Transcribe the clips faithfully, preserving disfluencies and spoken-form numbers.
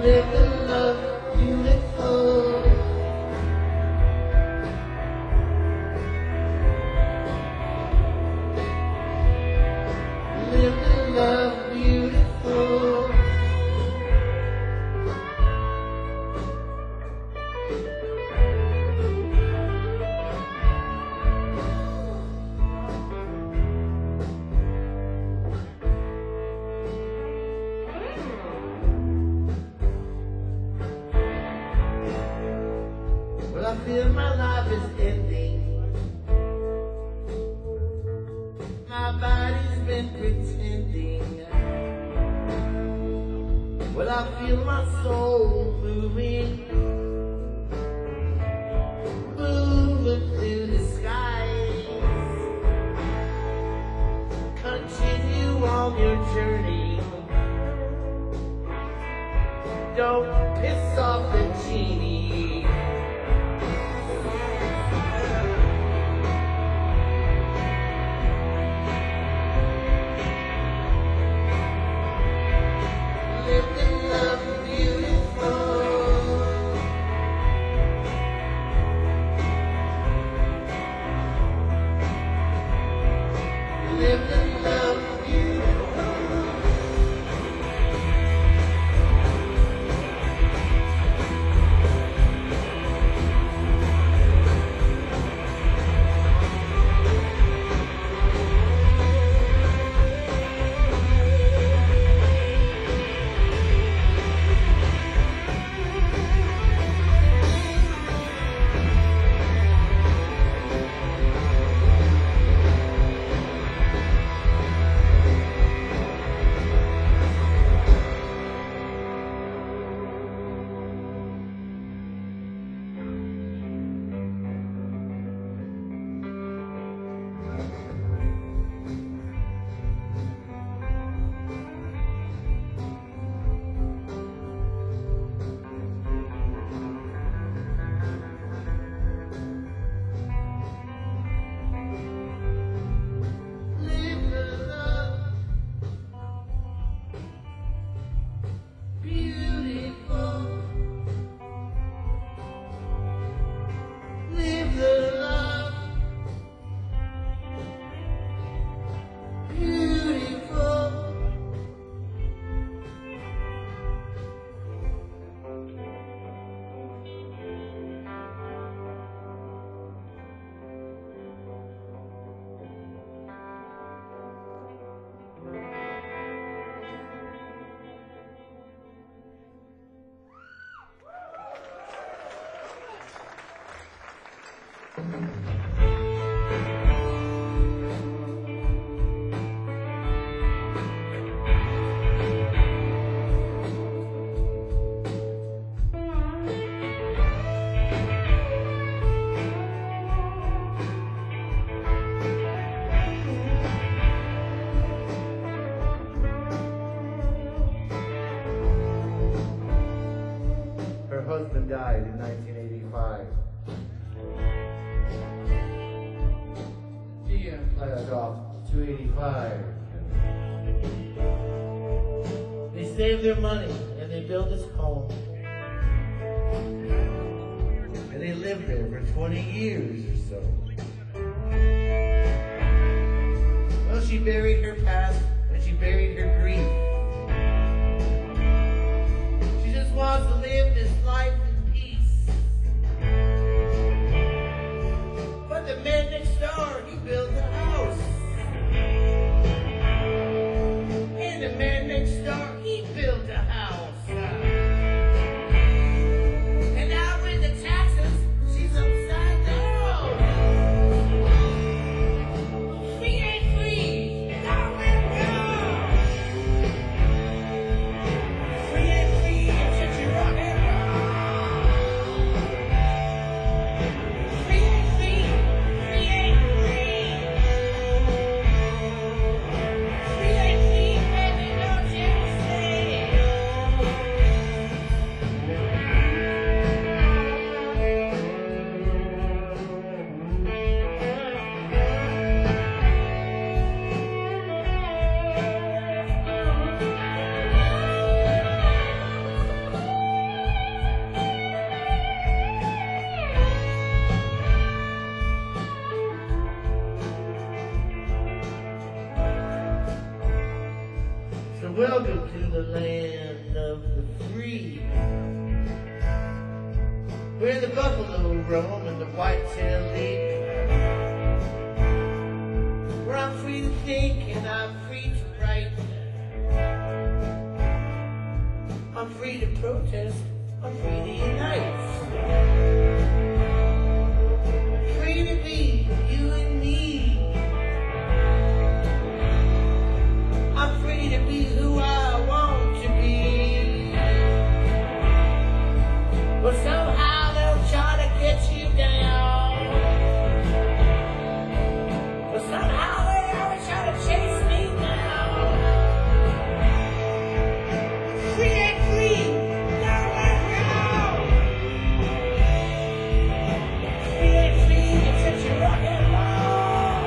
Live the love beautiful. Live the love beautiful. Well, I feel my life is ending. My body's been pretending. Well, I feel my soul moving, moving through the skies. Continue on your journey. Don't piss off the genie. Live the love beautiful. Live the love beautiful. Live the love beautiful. Live the love beautiful. Her husband died in nineteen eighty-five. She died off two eighty-five. They saved their money and they built this home. And they lived there for twenty years or so. Well, she buried her past and she buried her grief. She just wants to live this life in peace. But the man next door, he built a house. And the man next door, he built a house. And now with the taxes, she's upside down. She ain't free. Now let go. the land of the free, where the buffalo roam and the whitetail leap, where I'm free to think and I'm free to write, I'm free to protest, I'm free to unite, free to be you and me. I'm free to be who I want to be. But somehow they'll try to get you down. But somehow they always try to chase me down. Free and free, now let go. Free and free, it's such a rock and roll.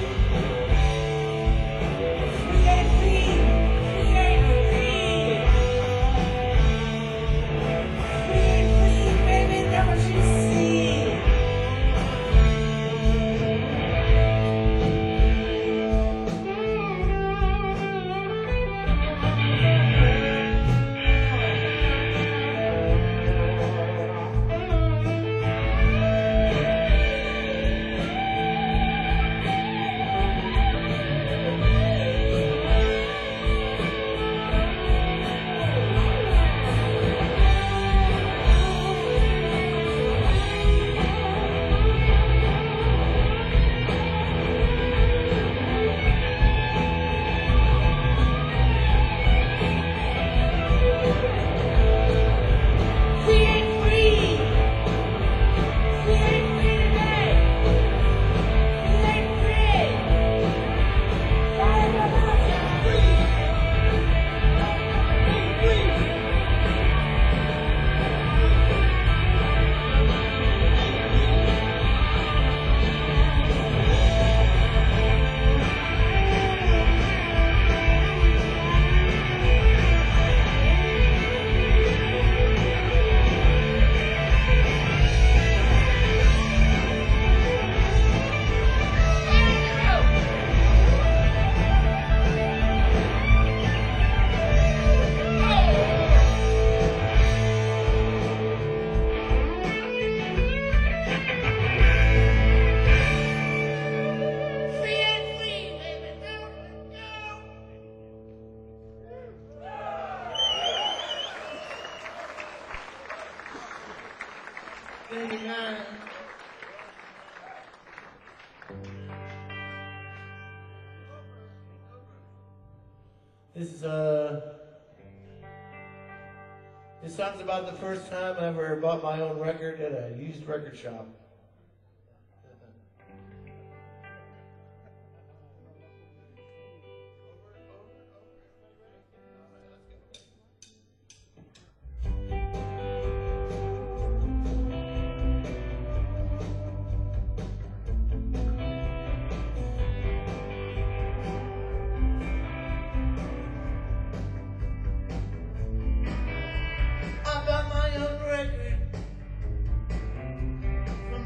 Free and free, free and free. Free and free, baby, don't you see? Free and free, free and free today. Free and free. Fire the mountain. Free. Free. Free and free, baby, don't let go. eighty-nine. This is uh this song's about the first time I ever bought my own record at a used record shop. I bought my own record from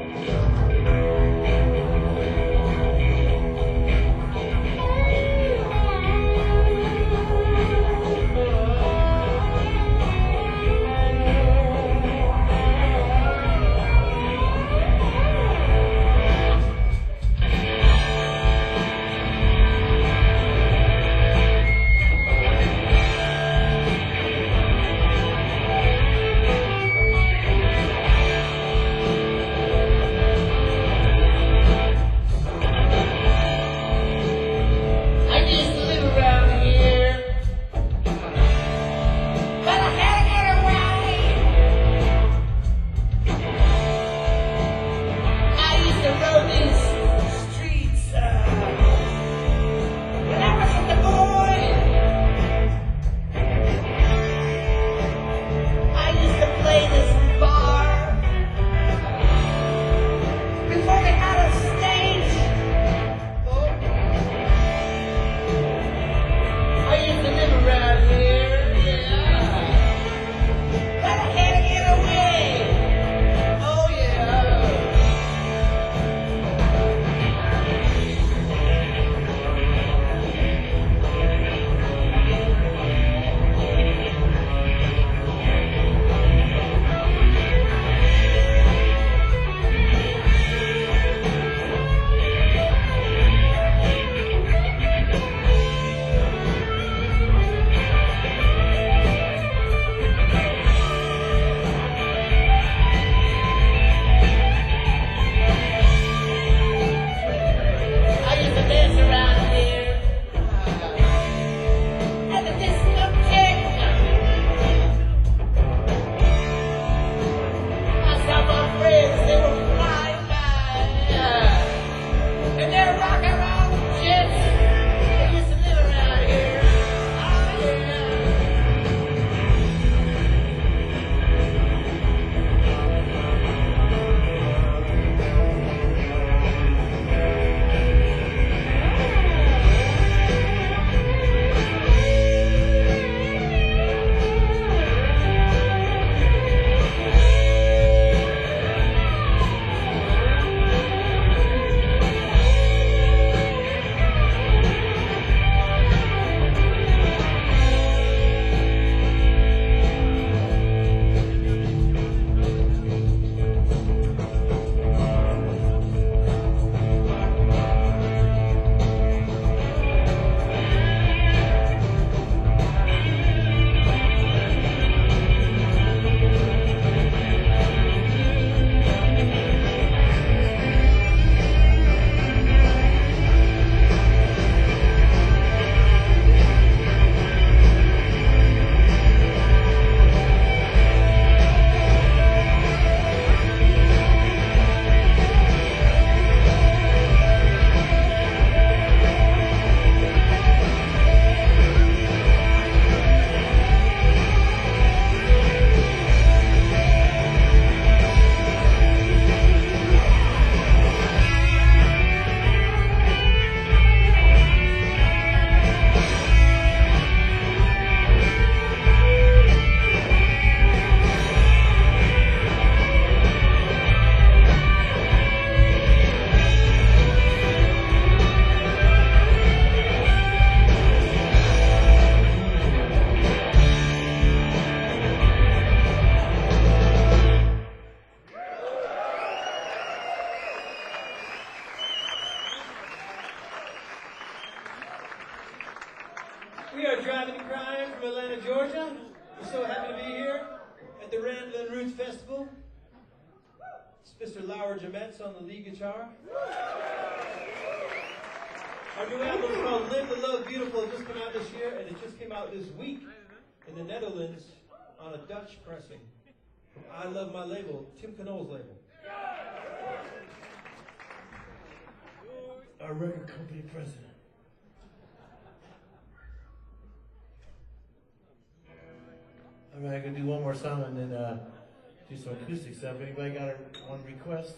We are Driving Crime from Atlanta, Georgia. We're so happy to be here at the Ramblin' Roots Festival. It's Mister Lauer Jametz on the lead guitar. Our new album is called Live the Love Beautiful. It just came out this year, and it just came out this week in the Netherlands on a Dutch pressing. From I Love My Label, Tim Knowles' label. Our record company president. All right, I'm gonna do one more song and then uh, do some acoustic stuff. Anybody got a, one request?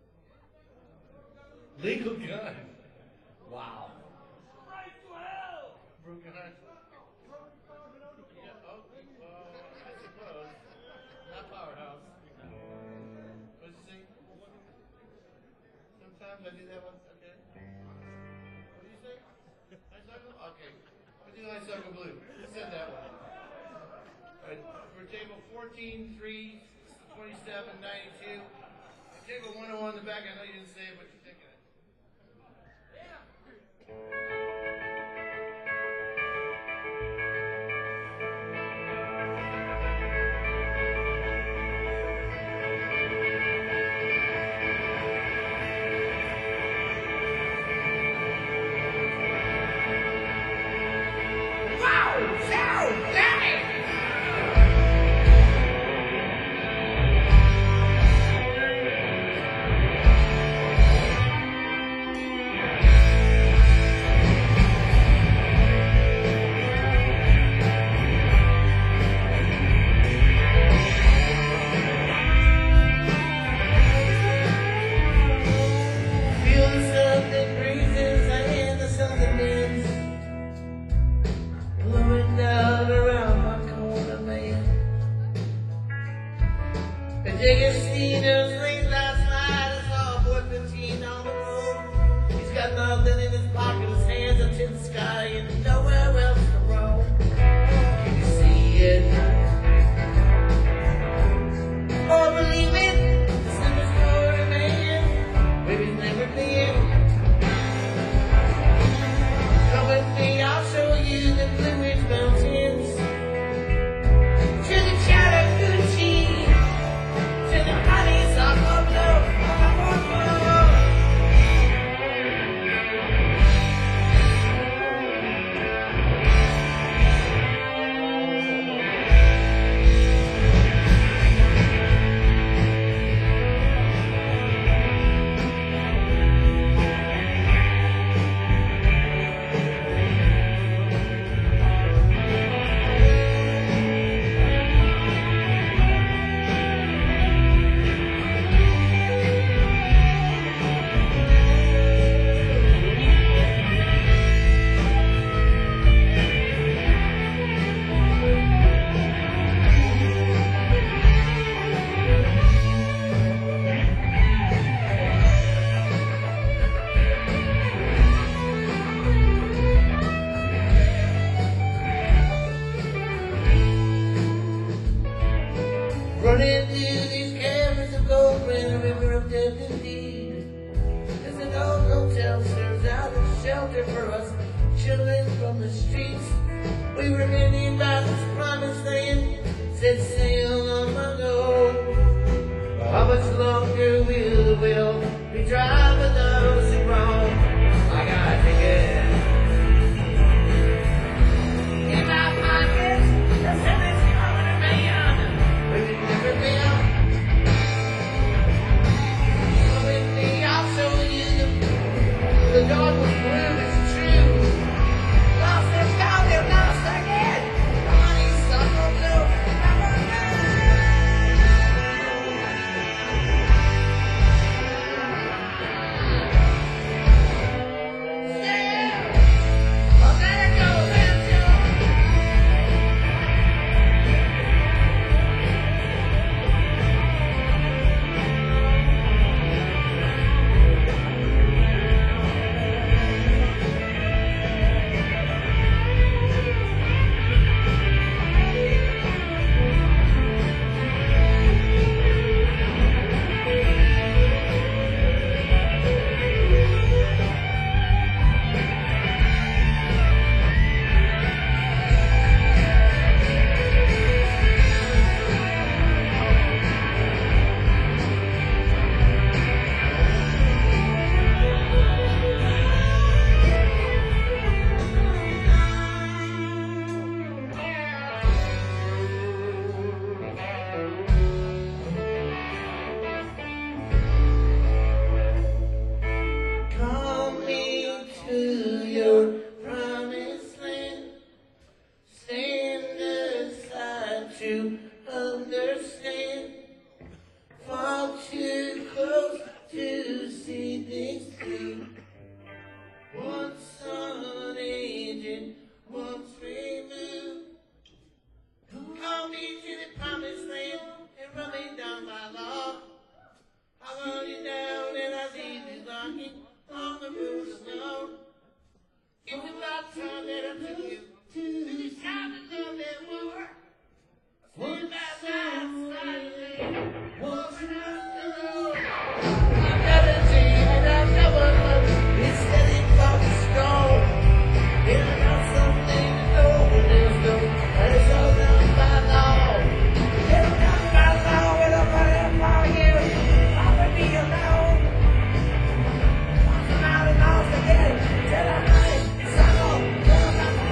Legal gun. Wow. Right to hell. Broken heart. Yeah, oh, uh, I suppose. Not Powerhouse. What'd you say? times? I do that one? Okay. What did you say? Honeysuckle? Okay. I'll do honeysuckle blue. Who said that one? All right. For table fourteen, three, twenty-seven, ninety-two. And table one oh one in the back, I know you didn't say it, but you're thinking it. Running through these caverns of gold, ran a river of death indeed. As an old hotel serves out a shelter for us children from the streets. We were many by this promised land, set sail on my own. How much longer will the will be driving those who wrong? I got to get in my pockets, the seven's coming to me on. We would never be out. Come with me, I'll show you the, the dark was blue, it's true. Lost and found and lost again. The honeysuckle blue, never Still, I'll let it go, Hansel. turn it up to you. This time to love that war. Stand by my side, walking out the road. I've got a dream and I've never loved. It's steady from the stone. And I got something to know when there's no, and it's all done by law. It's all done by law with a money for you. I'll be alone. Walking out and off again. Till I night, sun up, till I'm not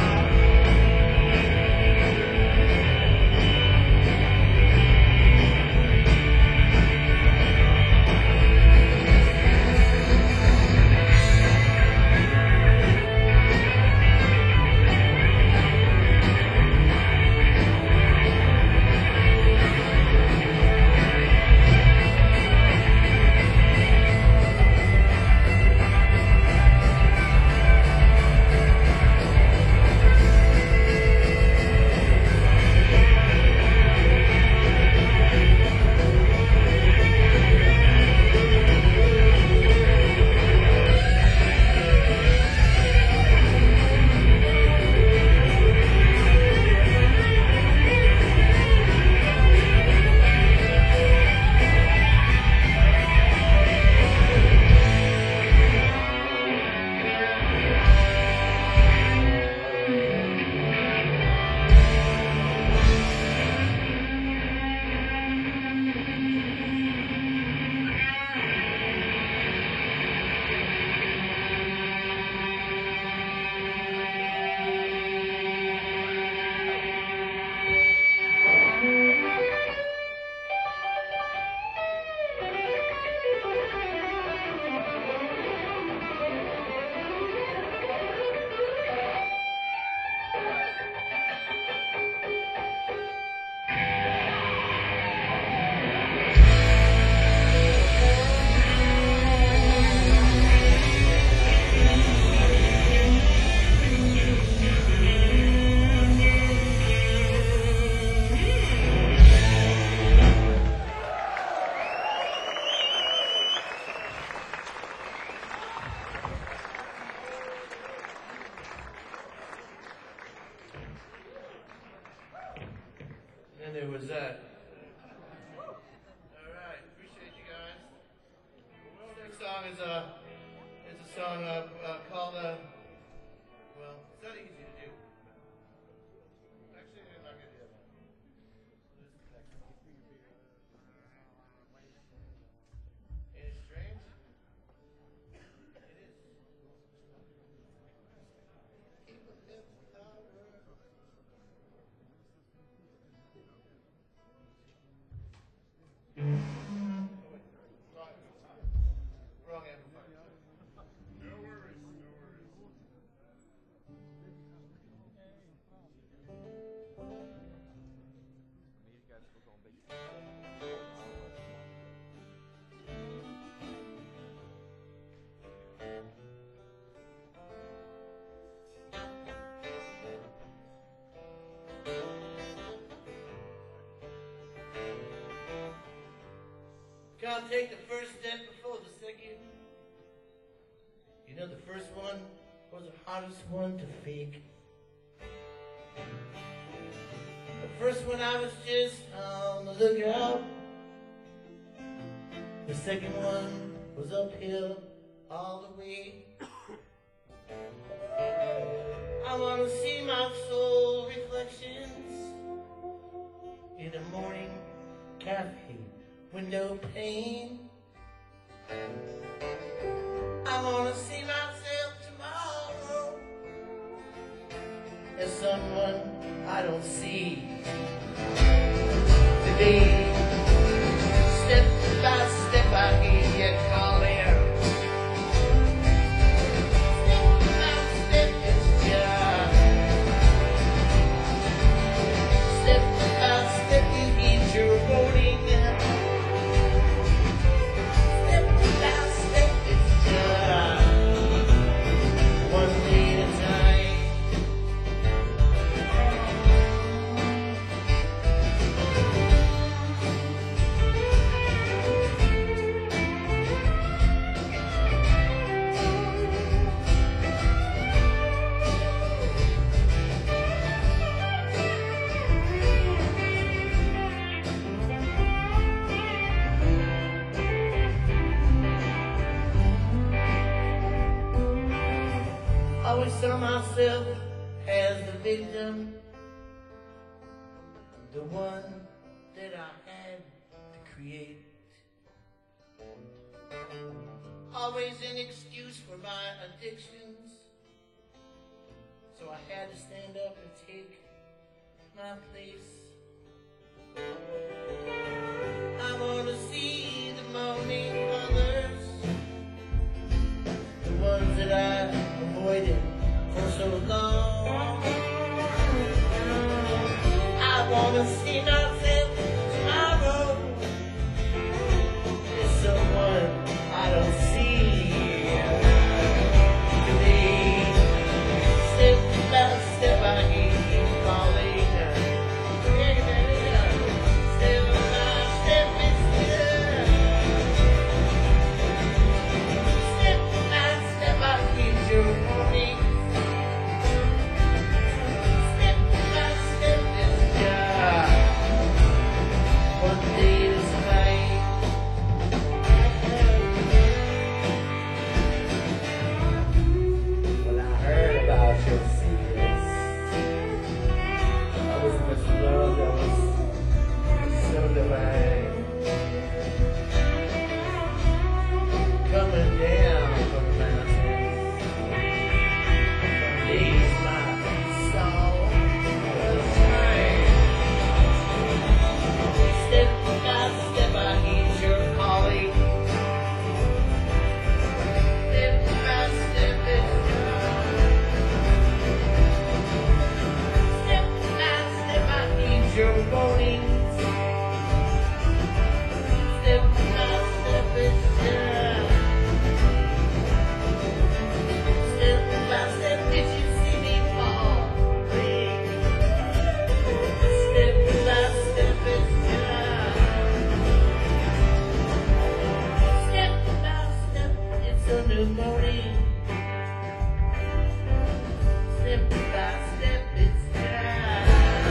And there was that. All right, appreciate you guys. Next song is a, it's a song uh, uh, called, uh, well, it's not easy to do. Actually, I'm not gonna do that. This is next one. Ain't it strange? It is. Keep a lip power. Wrong amplifier. No worries, no worries. Can't take the first step before the second. You know the first one was the hardest one to fake. The first one I was just on the lookout. The second one was uphill all the way. I wanna see my soul reflections in a morning cafe with no pain. I wanna see myself tomorrow as someone I don't see today. Step by step I hear you calling. Step by step it's just. Step by step you heed your warning. Step by step it's just. One day at a time. always saw myself as the victim, the one that I had to create. Always an excuse for my addictions, so I had to stand up and take my place. I wanna see the morning colors, the ones that I avoided for so long. I wanna see myself tomorrow as someone I don't see today. Step by step I hear you calling. Step by step it's there. Step by step I hear your warning. Step by step it's there. One day is right. When I heard about your secrets, I was much loved, I was so divine. Coming down from the mountains, raise my soul was shine. Step by step I hear your calling. Step by step it's done. Step by step I heed your warnings. Step by step it's done. Step by step did you see me falling? Step by step it's done. Step by step it's a new morning. Step by step it's done.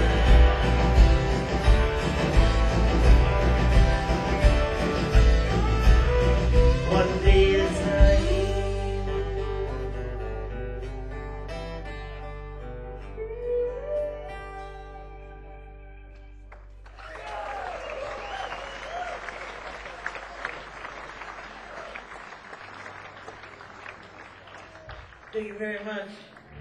One day at a time. Thank you very much.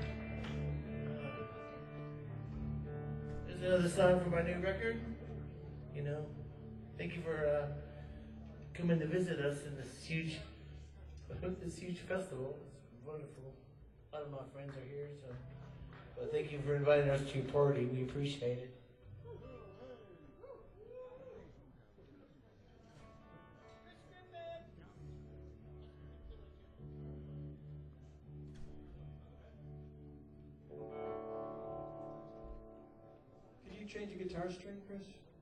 There's another song from my new record. You know, thank you for uh, coming to visit us in this huge, this huge festival. It's wonderful. A lot of my friends are here, so. But thank you for inviting us to your party. We appreciate it. Could you change a guitar string, Chris?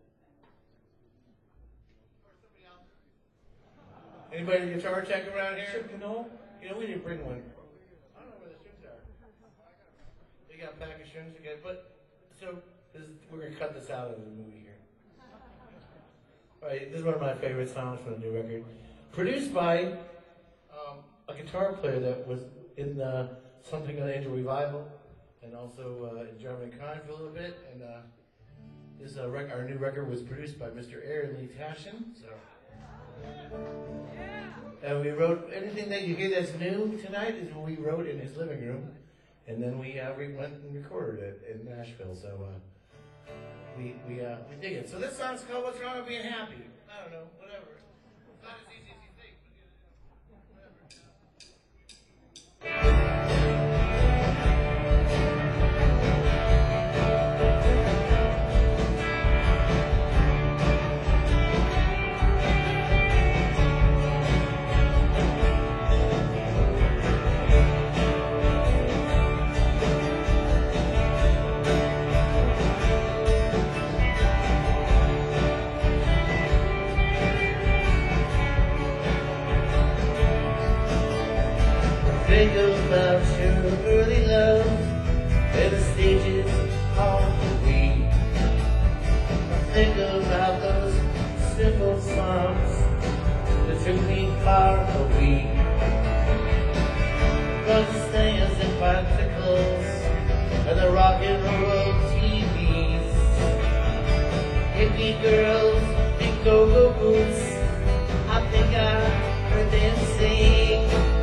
Anybody guitar check around here? Chip Canole? You know, we didn't bring one. I don't know where the strings are. They got a pack of strings again, but so this is, we're gonna cut this out of the movie here. All right, this is one of my favorite songs from the new record, produced by um, a guitar player that was in uh, Something of the Angel Revival, and also uh, in German Crime for a little bit. And uh, this uh, rec- our new record was produced by Mister Aaron Lee Tashin. So. And we wrote anything that you hear that's new tonight is what we wrote in his living room, and then we uh, we went and recorded it in Nashville. So uh, we we uh, we dig it. So this song's called "What's Wrong with Being Happy." I don't know, whatever. It's not as easy as you think, but whatever. Think about your early love and the stages of the week. Think about those simple songs that took me far away. Cause the thing is if I could girls in go-go boots. I think I heard them sing.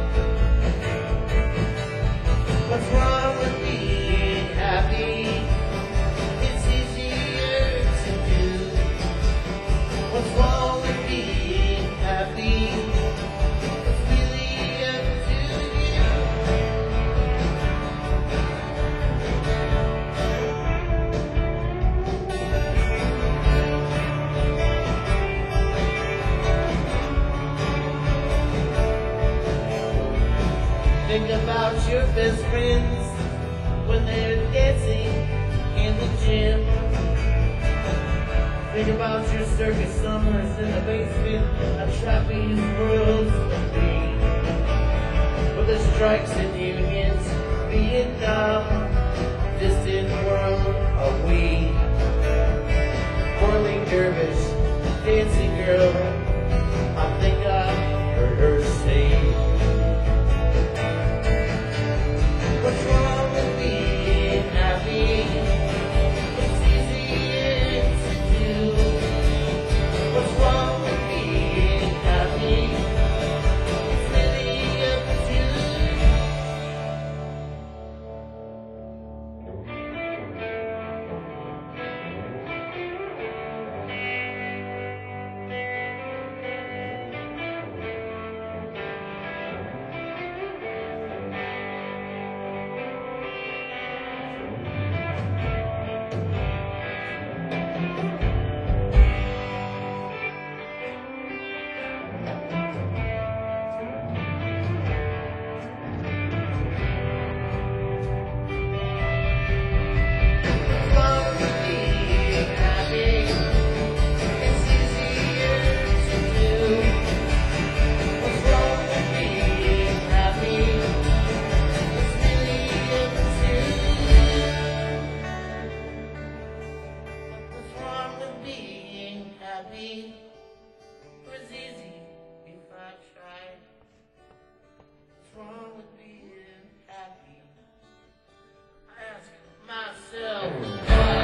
What's wrong with being happy? It's easier to do. What's wrong with being happy? It's really up to you. Think about your best friends when they're dancing in the gym. Think about your circus summers in the basement of trapeze worlds of dream. With the strikes and unions, Vietnam, distant world of we. Whirling dervish, dancing girl, I think I heard her say. What's wrong with being happy? It's easier to do. What's wrong with being happy? It's really up to you. What's wrong with being happy? It's easier to do. What's wrong with being happy? It's really up to you. What's wrong with being happy? It was easy if I tried. What's wrong with being happy? I ask myself why.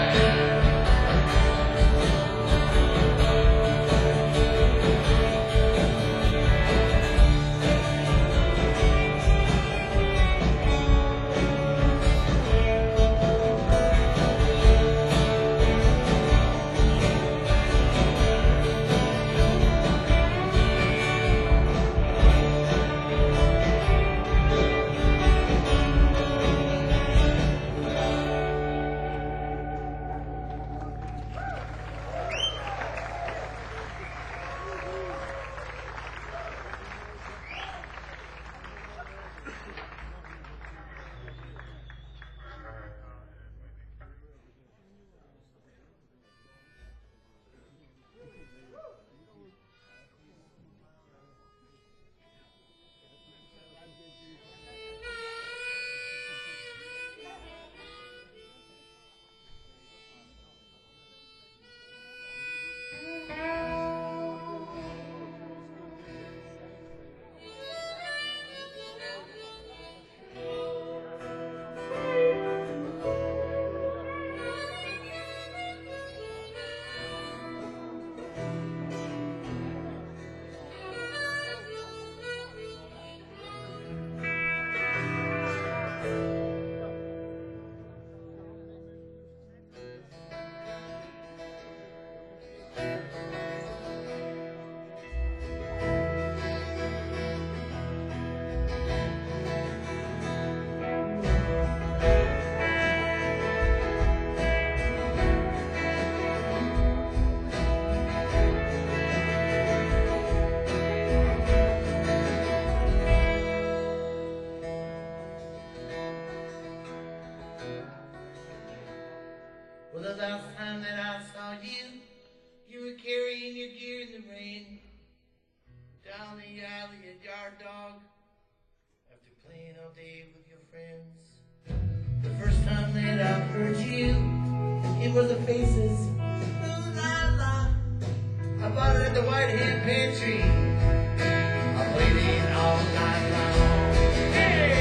Well, the last time that I saw you, you were carrying your gear in the rain down the alley at Yard Dog after playing all day with your friends. The first time that I heard you, it was the Faces. Ooh la la. I bought it at the White Hen Pantry. I played it all night long. Hey!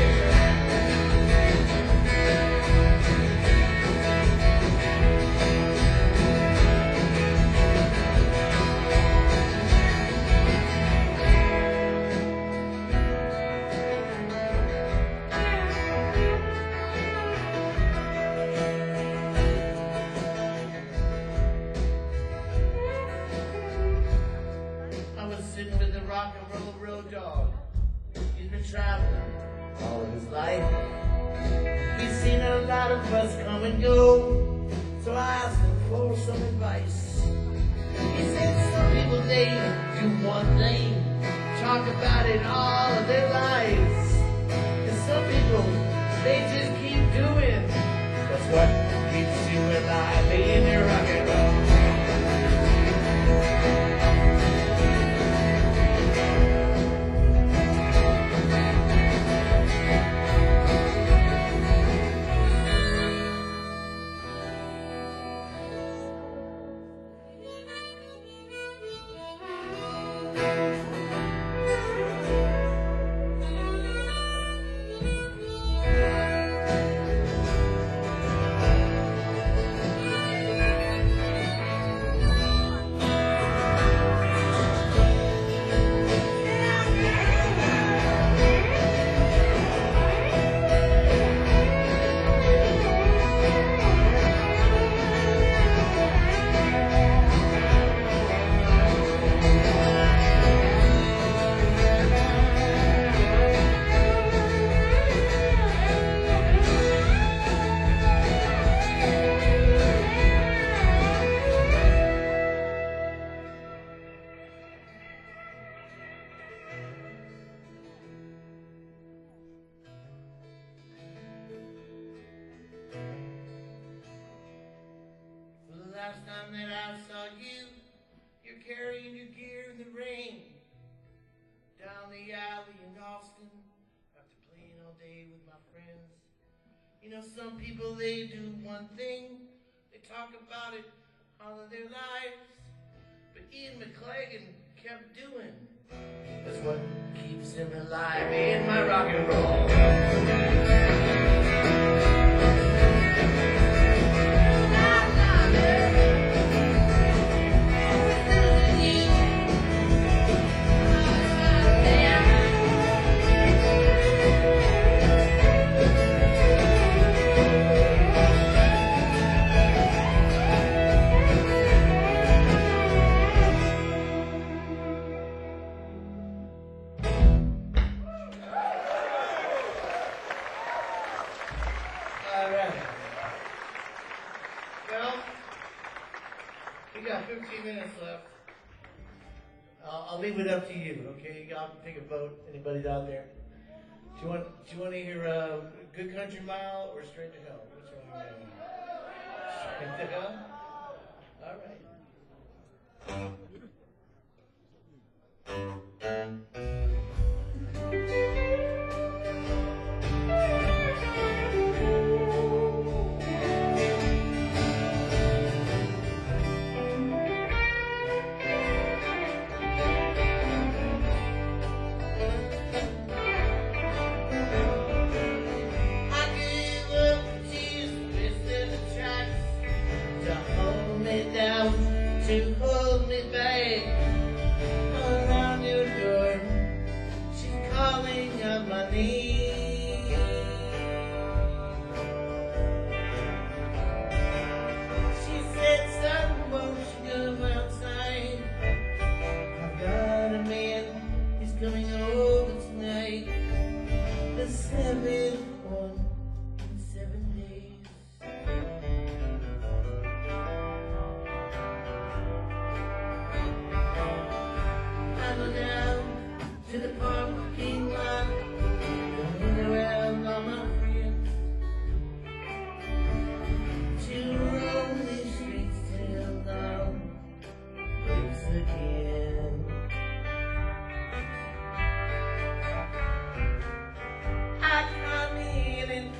traveling all of his life. He's seen a lot of us come and go, so I asked him for some advice. He said some people, they do one thing, talk about it all of their lives. And some people, they just keep doing what's what keeps you alive in your rock and roll. Last time that I saw you, you're carrying your gear in the rain down the alley in Austin after playing all day with my friends. You know, some people, they do one thing, they talk about it all of their lives, but Ian McClagan kept doing. That's what keeps him alive in my rock and roll. fifteen minutes left. I'll, I'll leave it up to you, okay? You got to take a vote. Anybody out there? Do you want Do you want to hear uh, Good Country Mile or Straight to Hell? Which one? Are you Straight to Hell? All right. To hold me back around your door, she's calling out my name. She said, son, won't you come outside? I've got a man, he's coming over tonight. The seventh one in seven days. To the parking lot, going around all my friends, to roam these streets till dawn breaks again. I come in and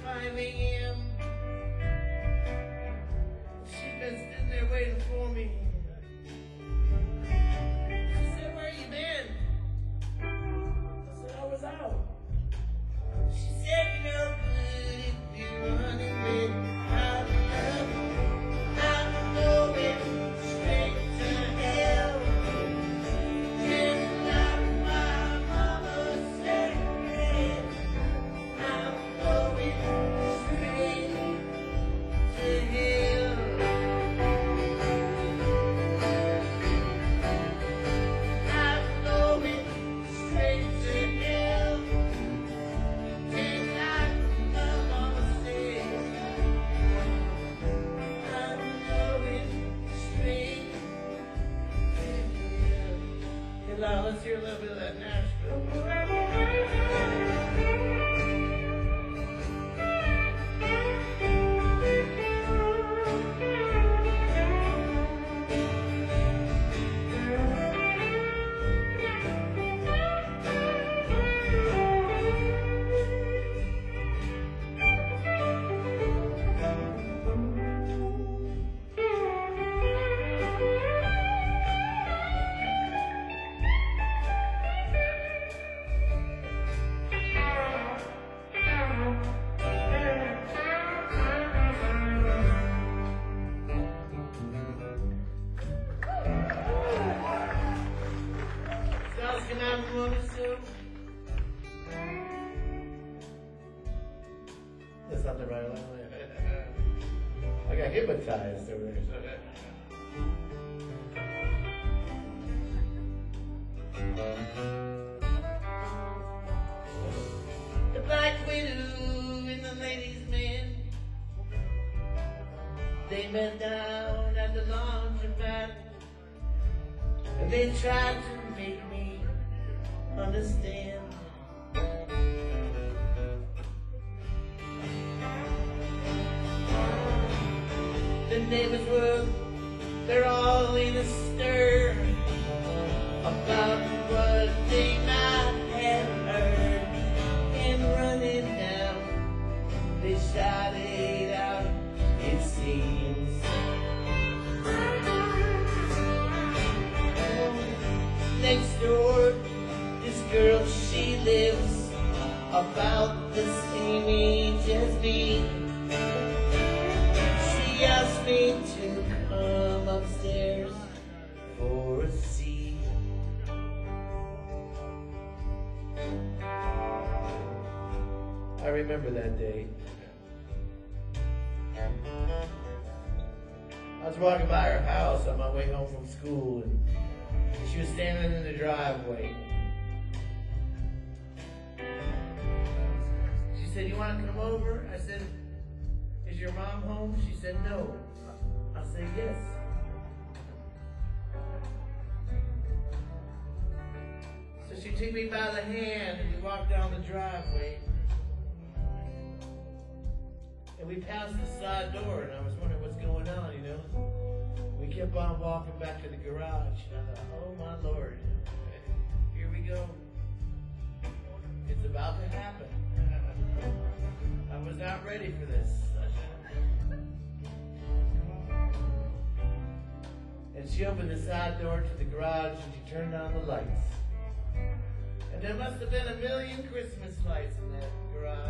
something right away. I got hypnotized over there. The Black Widow and the Ladies' Man, they met down at the laundromat, and they tried to make me understand. The neighbors were, they're all in a stir about what they might have heard. And running down, they shouted out, it seems. Next door, this girl, she lives about the same age as me. She asked me to come upstairs for a seat. I remember that day. I was walking by her house on my way home from school, and she was standing in the driveway. She said, "You want to come over?" I said, "Is your mom home?" She said, "No." I said, "Yes." So she took me by the hand and we walked down the driveway. And we passed the side door, and I was wondering what's going on, you know. We kept on walking back to the garage, and I thought, oh my Lord, here we go. It's about to happen. I was not ready for this. And she opened the side door to the garage, and she turned on the lights. And there must have been a million Christmas lights in that garage.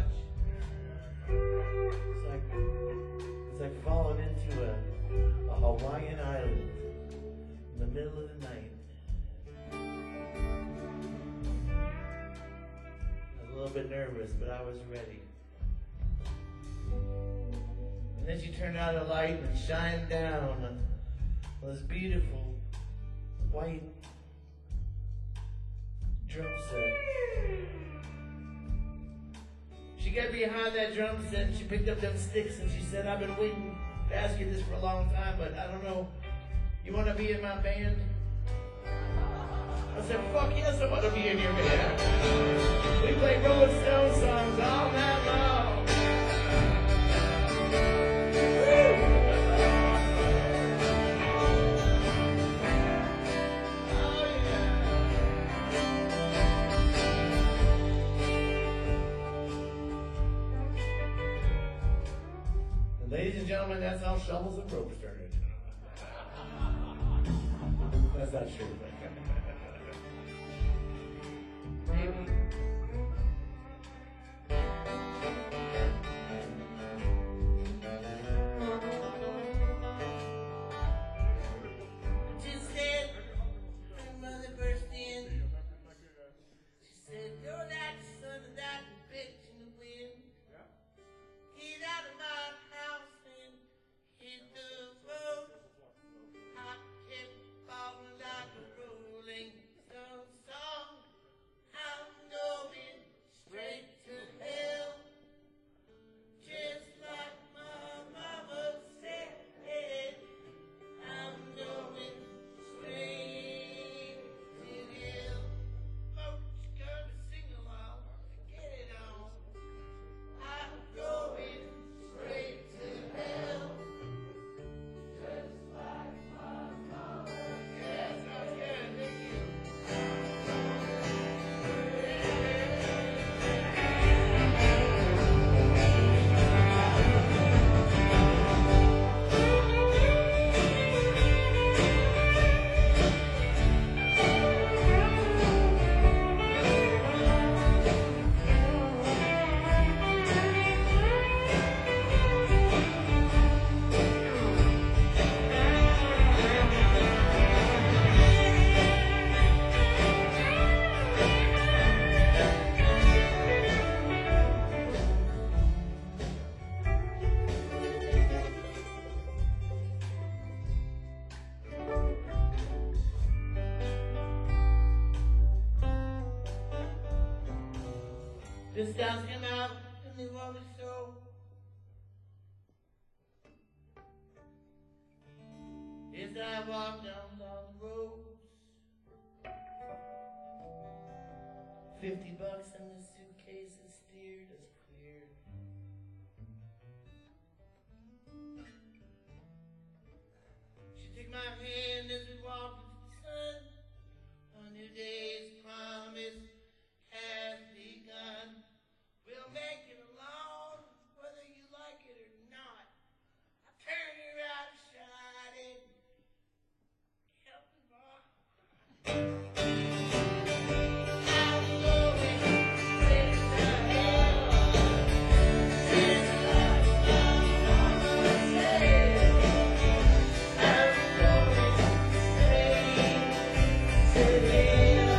It's like, it's like falling into a, a Hawaiian island in the middle of the night. I was a little bit nervous, but I was ready. And then she turned out a light and shined down on this beautiful white drum set. She got behind that drum set and she picked up them sticks and she said, "I've been waiting to ask you this for a long time, but I don't know. You want to be in my band?" I said, "Fuck yes, I want to be in your band. We play Rolling Stone songs all night long." Ladies and gentlemen, that's how shovels and ropes started. That's not true. Maybe. Just then, my mother burst in. She said, "You're that son of that bitch in the wind. Get out of my house and hit the road." I kept falling like a rolling Just ask him out in the Rolling Stone. As I walk down down the roads, fifty bucks in the suitcase and steered us clear. She took my hand as we walked into the sun. A new day's promise has begun. We'll make it alone, whether you like it or not. I turn around and shot it. Help me, Bob. I'm going straight to hell. It's like I'm on myself. I'm going straight to hell.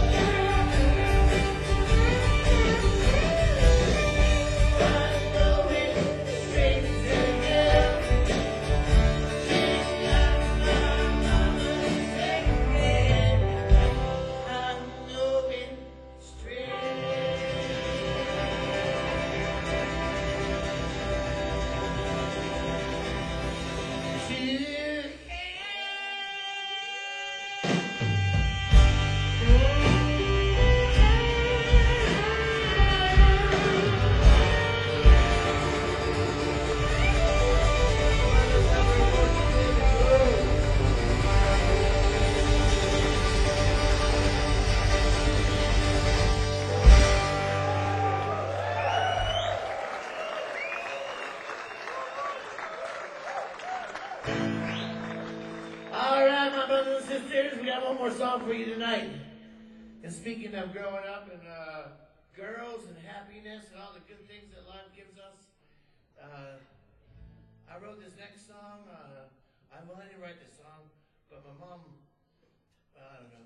All right, my brothers and sisters, we got one more song for you tonight. And speaking of growing up and uh, girls and happiness and all the good things that life gives us, uh, I wrote this next song. Uh, I, well, I didn't write this song, but my mom, uh, I don't know.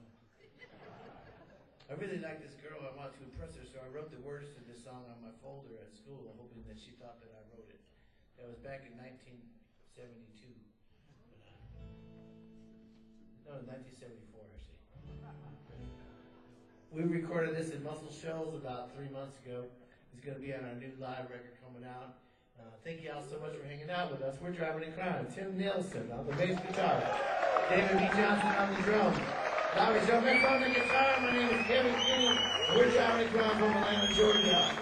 I really like this girl. I wanted to impress her, so I wrote the words to this song on my folder at school, hoping that she thought that I wrote it. That was back in nineteen seventy-two. No, nineteen seventy-four, actually. We recorded this in Muscle Shoals about three months ago. It's going to be on our new live record coming out. Uh, thank you all so much for hanging out with us. We're Driving in Crime. Tim Nielsen on the bass guitar. David B. Johnson on the drums. Larry Joe Mick on the guitar. My name is Kevin Kinney. We're Driving in Crime from Atlanta, Georgia.